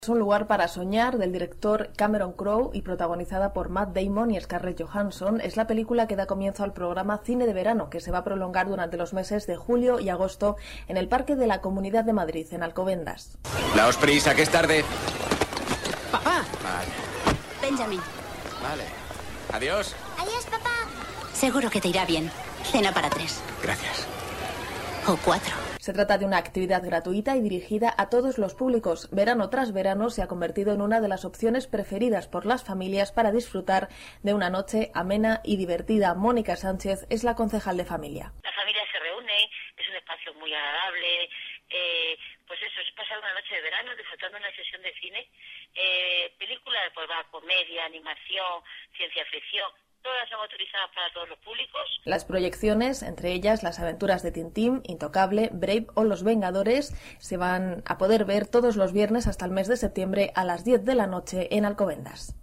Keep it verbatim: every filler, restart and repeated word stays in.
Es un lugar para soñar, del director Cameron Crowe y protagonizada por Matt Damon y Scarlett Johansson. Es la película que da comienzo al programa Cine de Verano, que se va a prolongar durante los meses de julio y agosto en el Parque de la Comunidad de Madrid, en Alcobendas. Daos prisa, que es tarde. ¡Papá! Vale. Benjamin. Vale. Adiós. Adiós, papá. Seguro que te irá bien. Cena para tres. Gracias. O cuatro. Se trata de una actividad gratuita y dirigida a todos los públicos. Verano tras verano se ha convertido en una de las opciones preferidas por las familias para disfrutar de una noche amena y divertida. Mónica Sánchez es la concejal de familia. La familia se reúne, es un espacio muy agradable, eh, pues eso, es pasar una noche de verano disfrutando una sesión de cine, eh, películas, pues va, comedia, animación, ciencia ficción. Todas son autorizadas para todos los públicos. Las proyecciones, entre ellas Las aventuras de Tintín, Intocable, Brave o Los Vengadores, se van a poder ver todos los viernes hasta el mes de septiembre a las diez de la noche en Alcobendas.